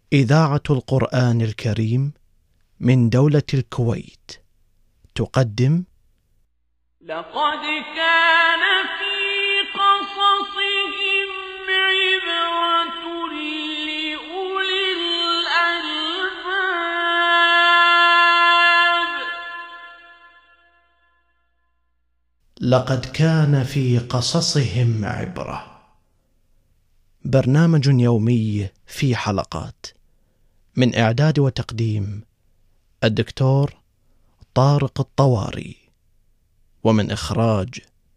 إذاعة القرآن الكريم من دولة الكويت تقدم لقد كان في قصصهم عبرة لأولي الألباب. لقد كان في قصصهم عبرة، برنامج يومي في حلقات، من إعداد وتقديم الدكتور طارق الطواري، ومن إخراج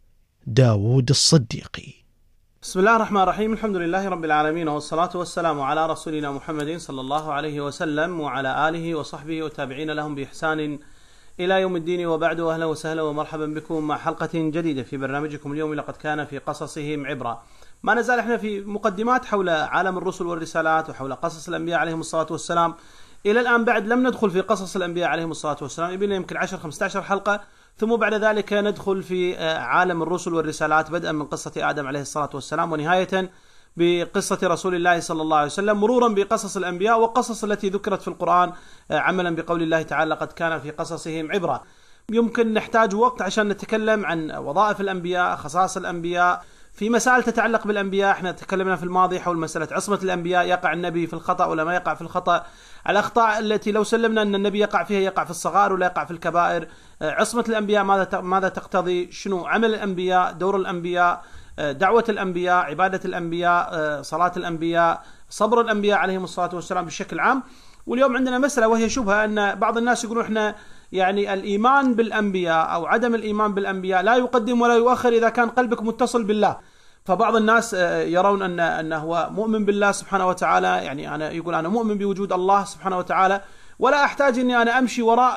داود الصديقي. بسم الله الرحمن الرحيم. الحمد لله رب العالمين، والصلاة والسلام على رسولنا محمد صلى الله عليه وسلم وعلى آله وصحبه وتابعين لهم بإحسان إلى يوم الدين، وبعد. أهلا وسهلا ومرحبا بكم مع حلقة جديدة في برنامجكم اليوم لقد كان في قصصهم عبرة. ما نزال احنا في مقدمات حول عالم الرسل والرسالات وحول قصص الأنبياء عليهم الصلاة والسلام. إلى الآن بعد لم ندخل في قصص الأنبياء عليهم الصلاة والسلام، يبقى يمكن 10-15 حلقة، ثم بعد ذلك ندخل في عالم الرسل والرسالات، بدءا من قصة آدم عليه الصلاة والسلام، ونهاية بقصة رسول الله صلى الله عليه وسلم، مرورا بقصص الأنبياء وقصص التي ذكرت في القرآن، عملا بقول الله تعالى لقد كان في قصصهم عبرة. يمكن نحتاج وقت عشان نتكلم عن وظائف الأنبياء، خصائص الأنبياء، في مسائل تتعلق بالأنبياء. احنا تكلمنا في الماضي حول مسألة عصمة الأنبياء، يقع النبي في الخطأ ولا ما يقع في الخطأ، الأخطاء التي لو سلمنا أن النبي يقع فيها يقع في الصغائر ولا يقع في الكبائر، عصمة الأنبياء ماذا تقتضي، شنو عمل الأنبياء، دور الأنبياء، دعوة الأنبياء، عبادة الأنبياء، صلاة الأنبياء، صبر الأنبياء عليهم الصلاة والسلام بشكل عام. واليوم عندنا مسألة وهي شبهة، أن بعض الناس يقولون احنا يعني الإيمان بالأنبياء أو عدم الإيمان بالأنبياء لا يقدم ولا يؤخر إذا كان قلبك متصل بالله. فبعض الناس يرون أنه هو مؤمن بالله سبحانه وتعالى، يعني يقول أنا مؤمن بوجود الله سبحانه وتعالى، ولا أحتاج أني أنا أمشي وراء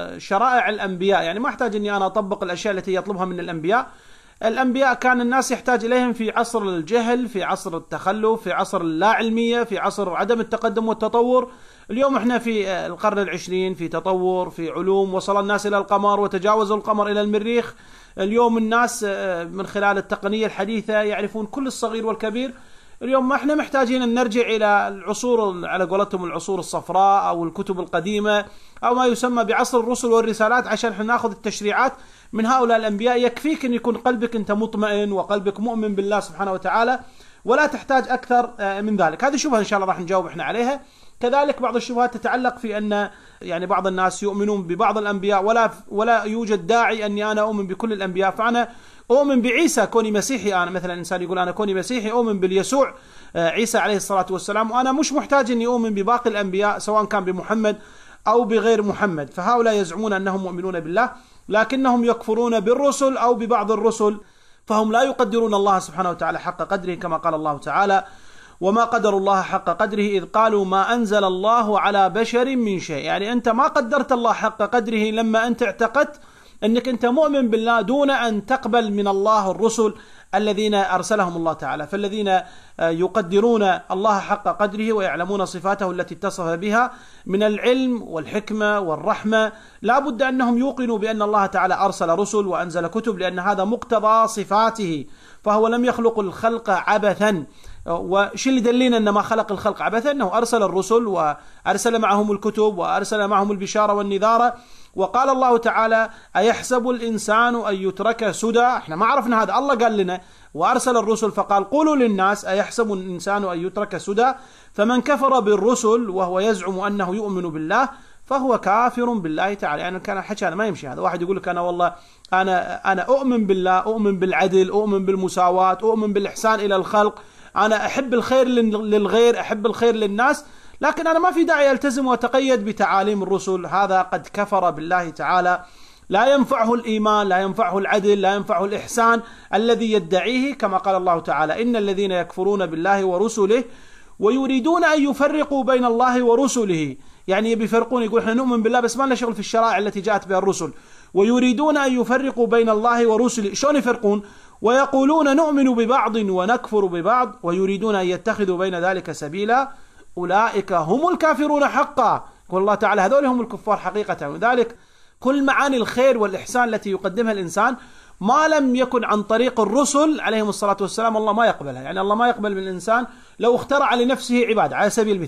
شرائع الأنبياء، يعني ما أحتاج أني أنا أطبق الأشياء التي يطلبها من الأنبياء. الأنبياء كان الناس يحتاج إليهم في عصر الجهل، في عصر التخلف، في عصر اللا علمية، في عصر عدم التقدم والتطور. اليوم احنا في القرن العشرين، في تطور، في علوم، وصل الناس إلى القمر وتجاوزوا القمر إلى المريخ. اليوم الناس من خلال التقنية الحديثة يعرفون كل الصغير والكبير. اليوم ما احنا محتاجين أن نرجع إلى العصور، على قولتهم العصور الصفراء أو الكتب القديمة أو ما يسمى بعصر الرسل والرسالات عشان احنا ناخذ التشريعات من هؤلاء الأنبياء. يكفيك أن يكون قلبك أنت مطمئن وقلبك مؤمن بالله سبحانه وتعالى، ولا تحتاج أكثر من ذلك. هذه شبهة إن شاء الله راح نجاوب احنا عليها. كذلك بعض الشبهات تتعلق في أن يعني بعض الناس يؤمنون ببعض الأنبياء ولا يوجد داعي أني أنا أؤمن بكل الأنبياء، فأنا أؤمن بعيسى كوني مسيحي. أنا مثلا إنسان يقول أنا كوني مسيحي أؤمن باليسوع عيسى عليه الصلاة والسلام، وأنا مش محتاج أني أؤمن بباقي الأنبياء سواء كان بمحمد أو بغير محمد. فهؤلاء يزعمون أنهم مؤمنون بالله لكنهم يكفرون بالرسل أو ببعض الرسل، فهم لا يقدرون الله سبحانه وتعالى حق قدره، كما قال الله تعالى وما قدر الله حق قدره إذ قالوا ما أنزل الله على بشر من شيء. يعني أنت ما قدرت الله حق قدره لما أنت اعتقدت أنك أنت مؤمن بالله دون أن تقبل من الله الرسل الذين أرسلهم الله تعالى. فالذين يقدرون الله حق قدره ويعلمون صفاته التي اتصف بها من العلم والحكمة والرحمة، لا بد أنهم يوقنوا بأن الله تعالى أرسل رسل وأنزل كتب، لأن هذا مقتضى صفاته، فهو لم يخلق الخلق عبثا. وش اللي دلينا أن ما خلق الخلق عبثا؟ أنه أرسل الرسل وأرسل معهم الكتب وأرسل معهم البشارة والنذارة. وقال الله تعالى أيحسب الإنسان أن يترك سدى؟ احنا ما عرفنا هذا، الله قال لنا وأرسل الرسل فقال قولوا للناس أيحسب الإنسان أن يترك سدى. فمن كفر بالرسل وهو يزعم أنه يؤمن بالله فهو كافر بالله تعالى. يعني كان الحكي هذا ما يمشي. هذا واحد يقول لك أنا والله أنا أؤمن بالله، أؤمن بالعدل، أؤمن بالمساواة، أؤمن بالإحسان إلى الخلق، أنا أحب الخير للغير، أحب الخير للناس، لكن أنا ما في داعي ألتزم وأتقيد بتعاليم الرسل. هذا قد كفر بالله تعالى، لا ينفعه الإيمان، لا ينفعه العدل، لا ينفعه الإحسان الذي يدعيه، كما قال الله تعالى إن الذين يكفرون بالله ورسله ويريدون أن يفرقوا بين الله ورسله. يعني بيفرقون، يقول احنا نؤمن بالله بس ما لنا شغل في الشرائع التي جاءت بها الرسل. ويريدون أن يفرقوا بين الله ورسله، شلون يفرقون؟ ويقولون نؤمن ببعض ونكفر ببعض ويريدون أن يتخذوا بين ذلك سبيلا أولئك هم الكافرون حقا. يقول الله تعالى هذول هم الكفار حقيقة. وذلك كل معاني الخير والإحسان التي يقدمها الإنسان ما لم يكن عن طريق الرسل عليهم الصلاة والسلام الله ما يقبلها. يعني الله ما يقبل من الإنسان لو اخترع لنفسه عبادة على سبيل المثال،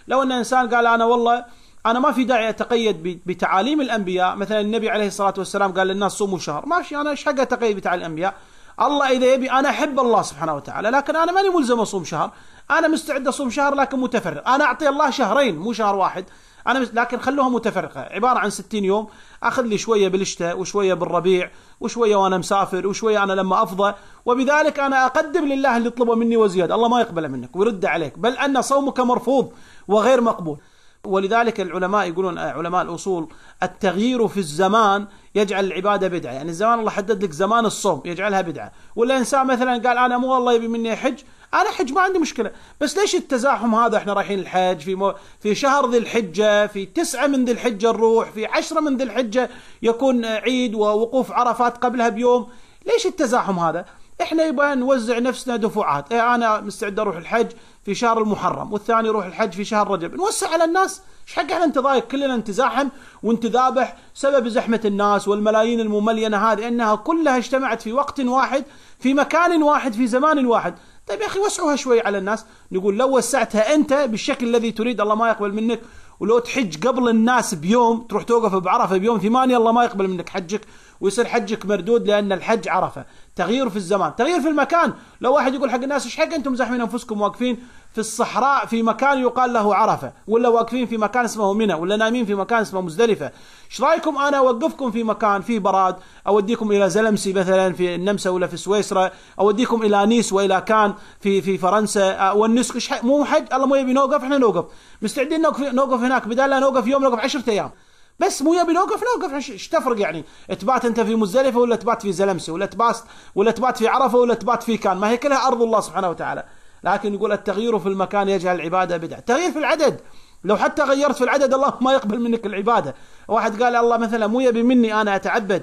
لو أن إنسان قال أنا والله أنا ما في داعي أتقيد بتعاليم الأنبياء، مثلا النبي عليه الصلاة والسلام قال للناس صوموا شهر، ماشي، أنا إيش حق أتقيد بتعاليم الأنبياء؟ الله إذا يبي أنا أحب الله سبحانه وتعالى، لكن أنا ماني ملزم أصوم شهر، أنا مستعد أصوم شهر لكن متفرق، أنا أعطي الله شهرين مو شهر واحد، لكن خلوها متفرقة، عبارة عن 60 يوم، أخذ لي شوية بالشتاء وشوية بالربيع وشوية وأنا مسافر وشوية أنا لما أفضى، وبذلك أنا أقدم لله اللي يطلبه مني وزيادة، الله ما يقبله منك ويرد عليك، بل أن صومك مرفوض وغير مقبول. ولذلك العلماء يقولون، علماء الأصول، التغيير في الزمان يجعل العبادة بدعة، يعني الزمان الله حدد لك زمان الصوم يجعلها بدعة. ولا إنسان مثلا قال أنا مو الله يبي مني حج، أنا حج ما عندي مشكلة، بس ليش التزاحم هذا؟ إحنا رايحين الحج في شهر ذي الحجة، في 9 من ذي الحجة نروح، في 10 من ذي الحجة يكون عيد ووقوف عرفات قبلها بيوم، ليش التزاحم هذا؟ إحنا يبغى نوزع نفسنا دفعات، أنا مستعد أروح الحج في شهر المحرم، والثاني يروح الحج في شهر رجب، نوسع على الناس، ايش حق احنا نتضايق كلنا نتزاحم ونتذابح سبب زحمة الناس والملايين المملينة هذه، انها كلها اجتمعت في وقت واحد في مكان واحد في زمان واحد. طيب يا اخي وسعوها شوي على الناس. نقول لو وسعتها انت بالشكل الذي تريد الله ما يقبل منك، ولو تحج قبل الناس بيوم، تروح توقف بعرفة بيوم 8، الله ما يقبل منك حجك ويصير حجك مردود، لأن الحج عرفة. تغيير في الزمان، تغيير في المكان. لو واحد يقول حق الناس ايش حق انتم زاحمين انفسكم واقفين في الصحراء في مكان يقال له عرفة، ولا واقفين في مكان اسمه منى، ولا نايمين في مكان اسمه مزدلفة، ايش رايكم انا اوقفكم في مكان فيه براد، اوديكم الى زلمسي مثلا في النمسا ولا في سويسرا، اوديكم الى نيس والى كان في فرنسا والنسك، ايش مو حج؟ الله مو يبي نوقف، احنا نوقف، مستعدين نوقف هناك، بدل لا نوقف يوم نوقف 10 ايام، بس مو يبي نوقف. ايش تفرق يعني؟ تبات انت في مزدلفة ولا تبات في زلمسي، ولا تبات في عرفة ولا تبات في كان، ما هي كلها ارض الله سبحانه وتعالى. لكن يقول التغيير في المكان يجعل العبادة بدعة. تغيير في العدد، لو حتى غيرت في العدد الله ما يقبل منك العبادة. واحد قال الله مثلا مو يبي مني انا اتعبد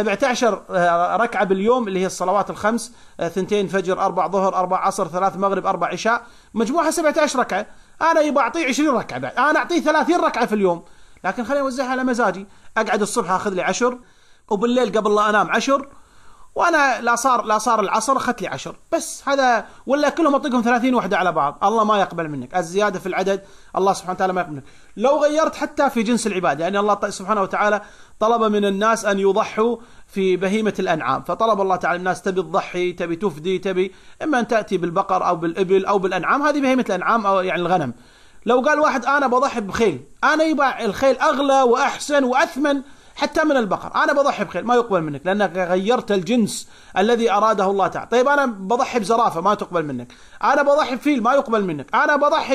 17 ركعة باليوم اللي هي الصلوات الخمس، 2 فجر 4 ظهر 4 عصر 3 مغرب 4 عشاء، مجموعها 17 ركعة، انا يبغى اعطيه 20 ركعة بعد، انا اعطيه 30 ركعة في اليوم، لكن خليني اوزعها على مزاجي، اقعد الصبح اخذ لي 10، وبالليل قبل لا انام 10، وانا لا صار العصر اخذت لي 10 بس، هذا ولا كلهم اطيقهم 30 وحده على بعض، الله ما يقبل منك الزياده في العدد، الله سبحانه وتعالى ما يقبل منك. لو غيرت حتى في جنس العباده، يعني الله سبحانه وتعالى طلب من الناس ان يضحوا في بهيمه الانعام، فطلب الله تعالى الناس تبي تضحي، تبي تفدي، تبي اما ان تاتي بالبقر او بالابل او بالانعام، هذه بهيمه الانعام او يعني الغنم. لو قال واحد انا بضحي بخيل، انا يباع الخيل اغلى واحسن واثمن حتى من البقر، انا بضحي بخيل، ما يقبل منك لانك غيرت الجنس الذي اراده الله تعالى. طيب انا بضحي بزرافه، ما تقبل منك. انا بضحي بفيل، ما يقبل منك. انا بضحي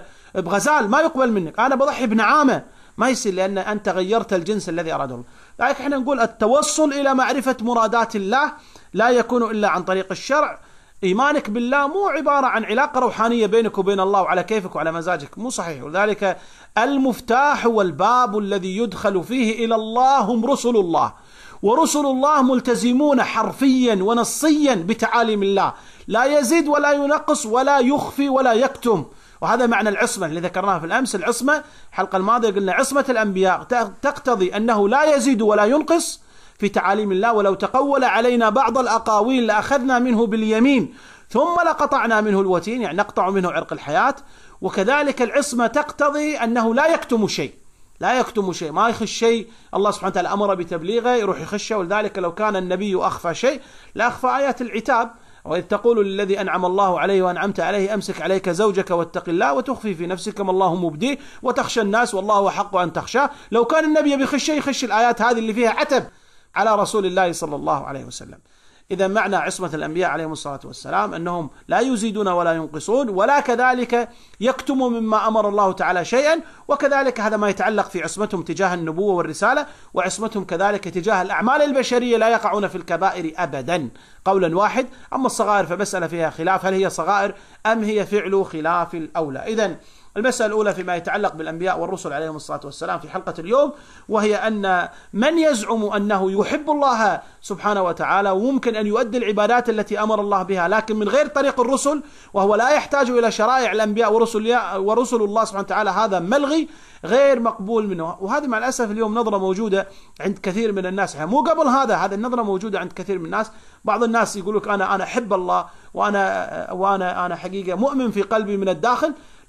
بغزال، ما يقبل منك. انا بضحي بنعامه، ما يصير، لان انت غيرت الجنس الذي اراده الله. لذلك احنا نقول التوصل الى معرفه مرادات الله لا يكون الا عن طريق الشرع. إيمانك بالله مو عبارة عن علاقة روحانية بينك وبين الله وعلى كيفك وعلى مزاجك، مو صحيح. ولذلك المفتاح والباب الذي يدخل فيه إلى الله هم رسل الله، ورسل الله ملتزمون حرفيا ونصيا بتعاليم الله، لا يزيد ولا ينقص ولا يخفي ولا يكتم. وهذا معنى العصمة اللي ذكرناها في الأمس. العصمة الحلقة الماضية قلنا عصمة الأنبياء تقتضي أنه لا يزيد ولا ينقص في تعاليم الله، ولو تقول علينا بعض الأقاويل لأخذنا منه باليمين ثم لقطعنا منه الوتين، يعني نقطع منه عرق الحياة. وكذلك العصمة تقتضي أنه لا يكتم شيء، لا يكتم شيء، ما يخش شيء الله سبحانه وتعالى أمر بتبليغه يروح يخشه. ولذلك لو كان النبي أخفى شيء لأخفى آيات العتاب، وإذ تقول للذي أنعم الله عليه وأنعمت عليه أمسك عليك زوجك واتق الله وتخفي في نفسك ما الله مبديه وتخشى الناس والله أحق أن تخشاه. لو كان النبي بيخش شيء يخش الآيات هذه اللي فيها عتب على رسول الله صلى الله عليه وسلم. إذا معنى عصمة الأنبياء عليهم الصلاة والسلام أنهم لا يزيدون ولا ينقصون، ولا كذلك يكتموا مما أمر الله تعالى شيئا. وكذلك هذا ما يتعلق في عصمتهم تجاه النبوة والرسالة، وعصمتهم كذلك تجاه الأعمال البشرية، لا يقعون في الكبائر أبدا قولا واحد. أما الصغائر فمسألة فيها خلاف، هل هي صغائر أم هي فعل خلاف الأولى. إذن المسألة الأولى فيما يتعلق بالأنبياء والرسل عليهم الصلاة والسلام في حلقة اليوم، وهي أن من يزعم أنه يحب الله سبحانه وتعالى وممكن أن يؤدي العبادات التي أمر الله بها لكن من غير طريق الرسل، وهو لا يحتاج إلى شرائع الأنبياء ورسل الله سبحانه وتعالى، هذا ملغي غير مقبول منه. وهذه مع الأسف اليوم نظرة موجودة عند كثير من الناس، مو قبل هذا النظرة موجودة عند كثير من الناس. بعض الناس يقول لك أنا أحب الله وأنا حقيقة مؤمن في قلبي من الداخل،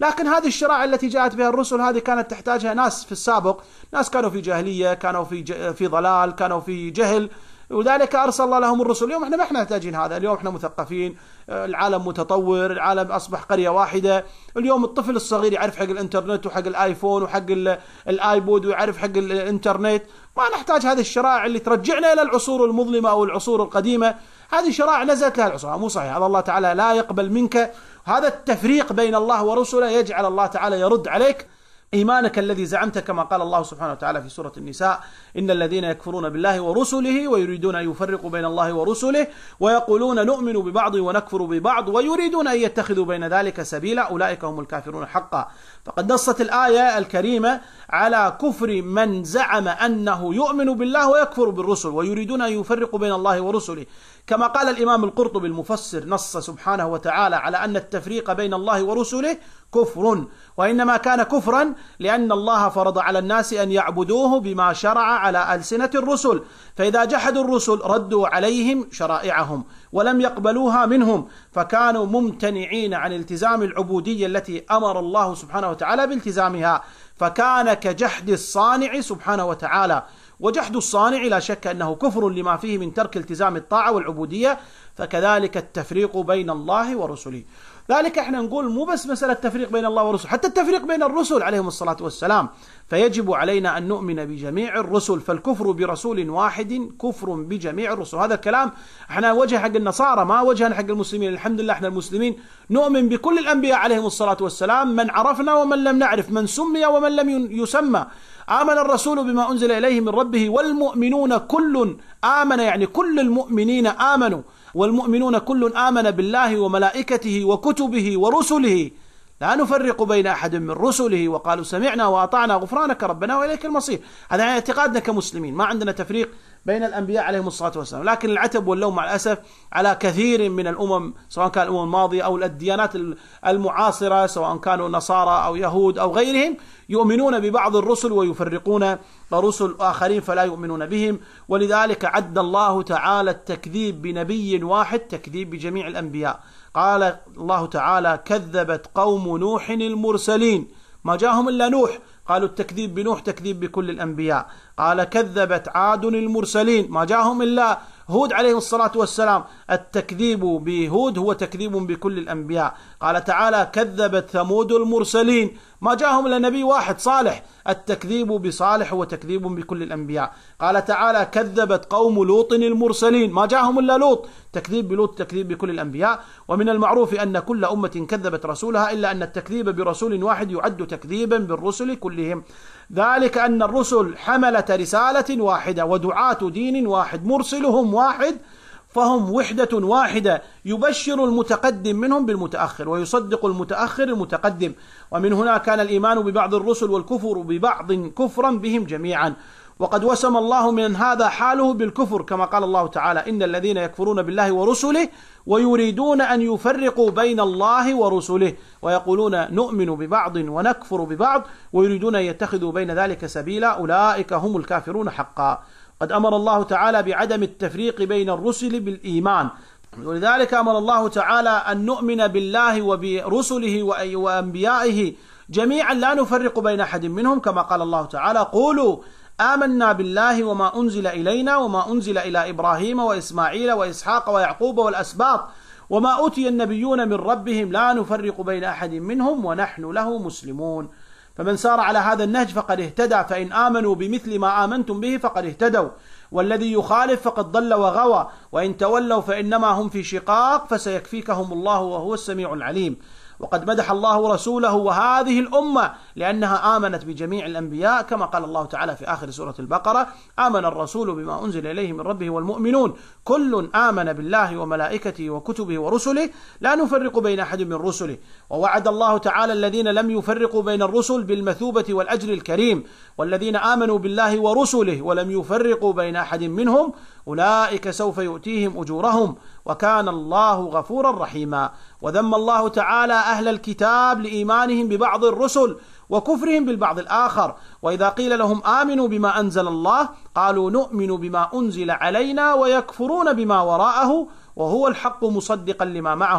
لكن هذه الشرائع التي جاءت بها الرسل هذه كانت تحتاجها ناس في السابق، ناس كانوا في جاهلية، كانوا في ضلال، كانوا في جهل، وذلك أرسل الله لهم الرسل. اليوم احنا ما احنا محتاجين هذا، اليوم احنا مثقفين، العالم متطور، العالم أصبح قرية واحدة. اليوم الطفل الصغير يعرف حق الإنترنت وحق الآيفون وحق الآيبود ويعرف حق الإنترنت. ما نحتاج هذه الشرائع اللي ترجعنا إلى العصور المظلمة أو العصور القديمة. هذه شرائع نزلت لها العصور، مو صحيح. هذا الله تعالى لا يقبل منك. هذا التفريق بين الله ورسله يجعل الله تعالى يرد عليك إيمانك الذي زعمت، كما قال الله سبحانه وتعالى في سورة النساء: إن الذين يكفرون بالله ورسله ويريدون أن يفرقوا بين الله ورسله ويقولون نؤمن ببعض ونكفر ببعض ويريدون أن يتخذوا بين ذلك سبيلا أولئك هم الكافرون حقا. فقد نصت الآية الكريمة على كفر من زعم أنه يؤمن بالله ويكفر بالرسل ويريدون أن يفرقوا بين الله ورسله. كما قال الإمام القرطبي المفسر، نص سبحانه وتعالى على أن التفريق بين الله ورسله كفر، وإنما كان كفرا لأن الله فرض على الناس أن يعبدوه بما شرع على ألسنة الرسل، فإذا جحدوا الرسل ردوا عليهم شرائعهم ولم يقبلوها منهم، فكانوا ممتنعين عن التزام العبودية التي أمر الله سبحانه وتعالى بالتزامها، فكان كجحد الصانع سبحانه وتعالى. وجحد الصانع لا شك أنه كفر لما فيه من ترك التزام الطاعة والعبودية، فكذلك التفريق بين الله ورسله. ذلك احنا نقول مو بس مسألة تفريق بين الله ورسله، حتى التفريق بين الرسل عليهم الصلاة والسلام، فيجب علينا أن نؤمن بجميع الرسل، فالكفر برسول واحد كفر بجميع الرسل. هذا الكلام احنا وجه حق النصارى، ما وجهنا حق المسلمين. الحمد لله احنا المسلمين نؤمن بكل الأنبياء عليهم الصلاة والسلام، من عرفنا ومن لم نعرف، من سمي ومن لم يسمى. آمن الرسول بما أنزل إليه من ربه والمؤمنون كل آمن، يعني كل المؤمنين آمنوا، والمؤمنون كل آمن بالله وملائكته وكتبه ورسله لا نفرق بين أحد من رسله وقالوا سمعنا وأطعنا غفرانك ربنا وإليك المصير. هذا يعني اعتقادنا كمسلمين، ما عندنا تفريق بين الأنبياء عليهم الصلاة والسلام. لكن العتب واللوم مع الأسف على كثير من الأمم، سواء كان الأمم الماضية أو الديانات المعاصرة، سواء كانوا نصارى أو يهود أو غيرهم، يؤمنون ببعض الرسل ويفرقون رسل آخرين فلا يؤمنون بهم. ولذلك عد الله تعالى التكذيب بنبي واحد تكذيب بجميع الأنبياء. قال الله تعالى: كذبت قوم نوح المرسلين، ما جاءهم إلا نوح، قالوا التكذيب بنوح تكذيب بكل الأنبياء. قال: كذبت عاد المرسلين، ما جاءهم إلا هود عليه الصلاة والسلام، التكذيب بهود هو تكذيب بكل الأنبياء. قال تعالى: كذبت ثمود المرسلين، ما جاءهم إلا نبي واحد صالح، التكذيب بصالح هو تكذيب بكل الأنبياء. قال تعالى: كذبت قوم لوط المرسلين، ما جاءهم إلا لوط، تكذيب بلوط تكذيب بكل الأنبياء. ومن المعروف أن كل أمة كذبت رسولها، إلا أن التكذيب برسول واحد يعد تكذيبا بالرسل كلهم. ذلك أن الرسل حملة رسالة واحدة ودعاة دين واحد، مرسلهم واحد، فهم وحدة واحدة، يبشر المتقدم منهم بالمتأخر ويصدق المتأخر المتقدم. ومن هنا كان الإيمان ببعض الرسل والكفر ببعض كفرا بهم جميعا. وقد وسم الله من هذا حاله بالكفر، كما قال الله تعالى: إن الذين يكفرون بالله ورسله ويريدون أن يفرقوا بين الله ورسله ويقولون نؤمن ببعض ونكفر ببعض ويريدون أن يتخذوا بين ذلك سبيلا أولئك هم الكافرون حقا. قد أمر الله تعالى بعدم التفريق بين الرسل بالإيمان، ولذلك أمر الله تعالى أن نؤمن بالله وبرسله وأنبيائه جميعا لا نفرق بين أحد منهم، كما قال الله تعالى: قولوا آمنا بالله وما أنزل إلينا وما أنزل إلى إبراهيم وإسماعيل وإسحاق ويعقوب والأسباط وما أوتي النبيون من ربهم لا نفرق بين أحد منهم ونحن له مسلمون. فمن سار على هذا النهج فقد اهتدى، فإن آمنوا بمثل ما آمنتم به فقد اهتدوا، والذي يخالف فقد ضل وغوى، وإن تولوا فإنما هم في شقاق فسيكفيكهم الله وهو السميع العليم. وقد مدح الله رسوله وهذه الأمة لأنها آمنت بجميع الأنبياء، كما قال الله تعالى في آخر سورة البقرة: آمن الرسول بما أنزل إليه من ربه والمؤمنون كل آمن بالله وملائكته وكتبه ورسله لا نفرق بين أحد من رسله. ووعد الله تعالى الذين لم يفرقوا بين الرسل بالمثوبة والأجر الكريم، والذين آمنوا بالله ورسله ولم يفرقوا بين أحد منهم أولئك سوف يؤتيهم أجورهم وكان الله غفورا رحيما. وذم الله تعالى أهل الكتاب لإيمانهم ببعض الرسل وكفرهم بالبعض الآخر، وإذا قيل لهم آمنوا بما أنزل الله قالوا نؤمن بما أنزل علينا ويكفرون بما وراءه وهو الحق مصدقا لما معهم،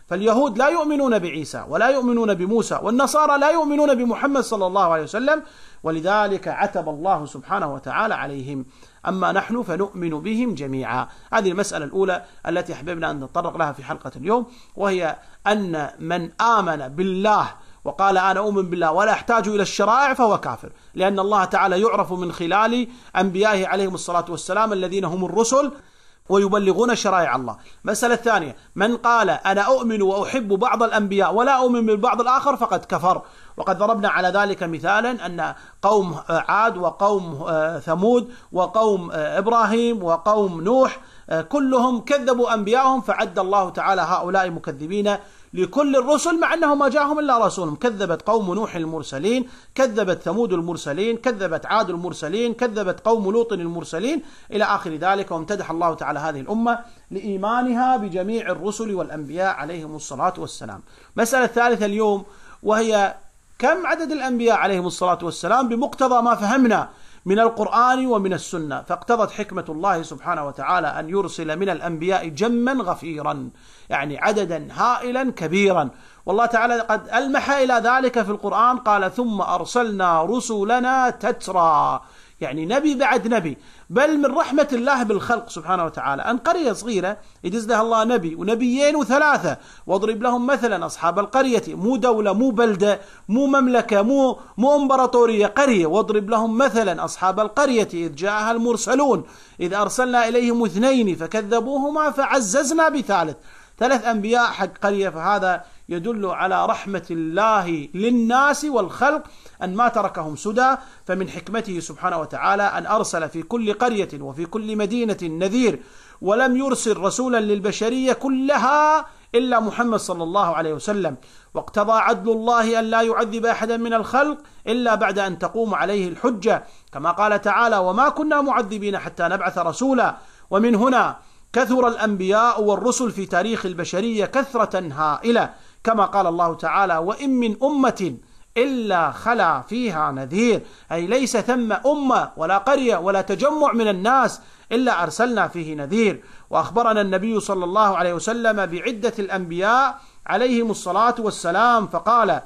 فاليهود لا يؤمنون بعيسى ولا يؤمنون بموسى، والنصارى لا يؤمنون بمحمد صلى الله عليه وسلم، ولذلك عتب الله سبحانه وتعالى عليهم. أما نحن فنؤمن بهم جميعا. هذه المسألة الأولى التي أحببنا أن نتطرق لها في حلقة اليوم، وهي أن من آمن بالله وقال أنا أؤمن بالله ولا أحتاج إلى الشرائع فهو كافر، لأن الله تعالى يعرف من خلال أنبيائه عليهم الصلاة والسلام الذين هم الرسل ويبلغون شرائع الله. مسألة الثانية، من قال أنا أؤمن وأحب بعض الأنبياء ولا أؤمن بالبعض الآخر فقد كفر، وقد ضربنا على ذلك مثالا أن قوم عاد وقوم ثمود وقوم إبراهيم وقوم نوح كلهم كذبوا أنبياءهم، فعد الله تعالى هؤلاء مكذبين لكل الرسل مع أنه ما جاءهم إلا رسولهم. كذبت قوم نوح المرسلين، كذبت ثمود المرسلين، كذبت عاد المرسلين، كذبت قوم لوط المرسلين إلى آخر ذلك. وامتدح الله تعالى هذه الأمة لإيمانها بجميع الرسل والأنبياء عليهم الصلاة والسلام. مسألة الثالثة اليوم، وهي كم عدد الأنبياء عليهم الصلاة والسلام بمقتضى ما فهمنا من القرآن ومن السنة. فاقتضت حكمة الله سبحانه وتعالى أن يرسل من الأنبياء جما غفيرا، يعني عددا هائلا كبيرا. والله تعالى قد ألمح إلى ذلك في القرآن، قال ثم أرسلنا رسلنا تترى، يعني نبي بعد نبي. بل من رحمة الله بالخلق سبحانه وتعالى أن قرية صغيرة يجز لها الله نبي ونبيين وثلاثة، واضرب لهم مثلا أصحاب القرية، مو دولة مو بلدة مو مملكة مو امبراطورية، قرية. واضرب لهم مثلا أصحاب القرية إذ جاءها المرسلون إذ أرسلنا إليهم 2 فكذبوهما فعززنا ب3. 3 أنبياء حق قرية. فهذا يدل على رحمة الله للناس والخلق أن ما تركهم سدى. فمن حكمته سبحانه وتعالى أن أرسل في كل قرية وفي كل مدينة نذير، ولم يرسل رسولا للبشرية كلها إلا محمد صلى الله عليه وسلم. واقتضى عدل الله أن لا يعذب أحدا من الخلق إلا بعد أن تقوم عليه الحجة، كما قال تعالى وما كنا معذبين حتى نبعث رسولا. ومن هنا كثر الأنبياء والرسل في تاريخ البشرية كثرة هائلة، كما قال الله تعالى وإن من أمة إلا خلا فيها نذير، أي ليس ثم أمة ولا قرية ولا تجمع من الناس إلا أرسلنا فيه نذير. وأخبرنا النبي صلى الله عليه وسلم بعدة الأنبياء عليهم الصلاة والسلام، فقال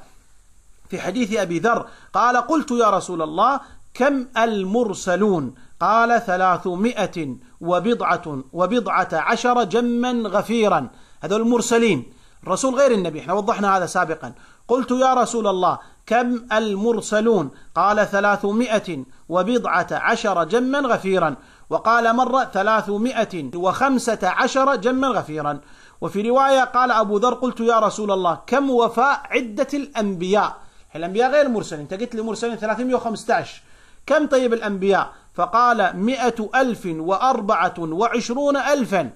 في حديث أبي ذر قال قلت يا رسول الله كم المرسلون؟ قال 310 جما غفيرا. هذول المرسلين، الرسول غير النبي، احنا وضحنا هذا سابقا. قلت يا رسول الله كم المرسلون؟ قال 310 جما غفيرا. وقال مرة 315 جما غفيرا. وفي رواية قال أبو ذر قلت يا رسول الله كم وفاء عدة الأنبياء؟ الأنبياء غير المرسلين، انت قلت لي مرسلين 315، كم طيب الأنبياء؟ فقال 124,000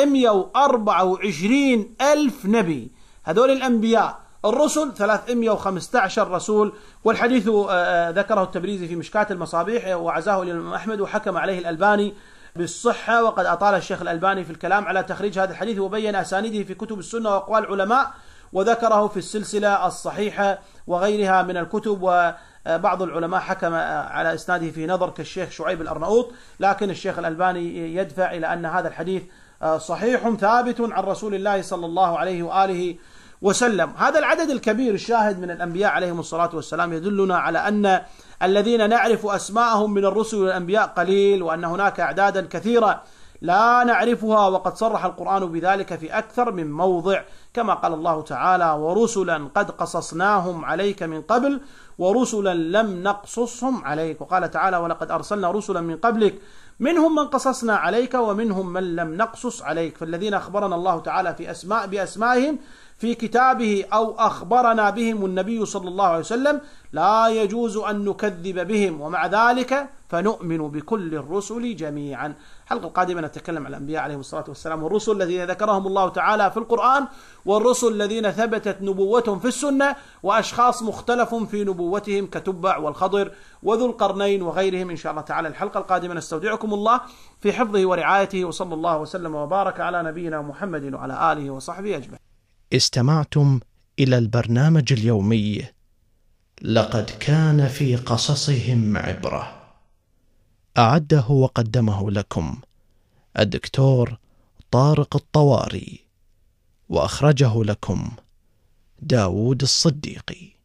124,000 نبي. هذول الأنبياء. الرسل 315 رسول. والحديث ذكره التبريزي في مشكاة المصابيح وعزاه الإمام أحمد وحكم عليه الألباني بالصحة، وقد أطال الشيخ الألباني في الكلام على تخريج هذا الحديث وبين أسانيده في كتب السنة وأقوال العلماء، وذكره في السلسلة الصحيحة وغيرها من الكتب. وبعض العلماء حكم على إسناده في نظر كالشيخ شعيب الأرناؤوط، لكن الشيخ الألباني يدفع إلى أن هذا الحديث صحيح ثابت عن رسول الله صلى الله عليه وآله وسلم. هذا العدد الكبير الشاهد من الأنبياء عليهم الصلاة والسلام يدلنا على أن الذين نعرف أسماءهم من الرسل والأنبياء قليل، وأن هناك أعدادا كثيرة لا نعرفها، وقد صرح القرآن بذلك في أكثر من موضع، كما قال الله تعالى ورسلا قد قصصناهم عليك من قبل ورسلا لم نقصصهم عليك. وقال تعالى ولقد أرسلنا رسلا من قبلك منهم من قصصنا عليك ومنهم من لم نقصص عليك. فالذين أخبرنا الله تعالى بأسمائهم في كتابه أو أخبرنا بهم النبي صلى الله عليه وسلم لا يجوز أن نكذب بهم، ومع ذلك فنؤمن بكل الرسل جميعا. الحلقة القادمة نتكلم عن الأنبياء عليهم الصلاة والسلام والرسل الذين ذكرهم الله تعالى في القرآن، والرسل الذين ثبتت نبوتهم في السنة، وأشخاص مختلف في نبوتهم كتبع والخضر وذو القرنين وغيرهم. إن شاء الله تعالى الحلقة القادمة نستودعكم الله في حفظه ورعايته، وصلى الله وسلم وبارك على نبينا محمد وعلى آله وصحبه أجمعين. استمعتم إلى البرنامج اليومي لقد كان في قصصهم عبرة، أعده وقدمه لكم الدكتور طارق الطواري، وأخرجه لكم داود الصديقي.